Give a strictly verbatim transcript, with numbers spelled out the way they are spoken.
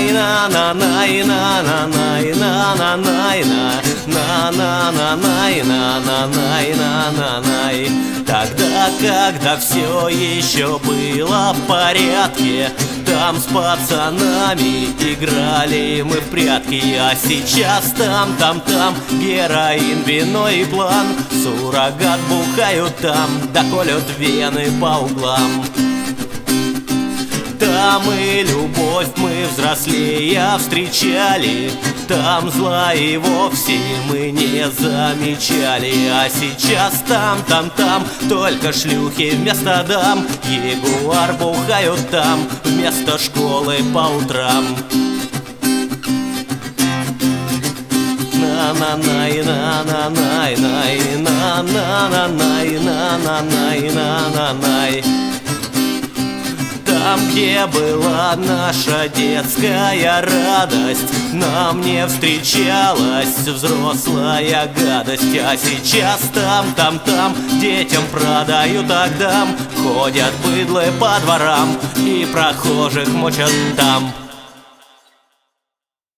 най на на най на на най на на най на на на на най на на най на на най. Тогда, когда все еще было в порядке, там с пацанами играли мы в прятки. А сейчас там, там, там героин, вино и план. Суррогат бухают там, да колют вены по углам. Там и любовь мы взрослея встречали, там зла и вовсе мы не замечали. А сейчас там, там, там только шлюхи вместо дам. Ягуар бухают там вместо школы по утрам. На-на-най, на-на-най, най, на-на-на-най, на-на-най, на-на-най. Там, где была наша детская радость, нам не встречалась взрослая гадость. А сейчас там, там, там детям продают агдам, ходят быдлы по дворам и прохожих мочат там.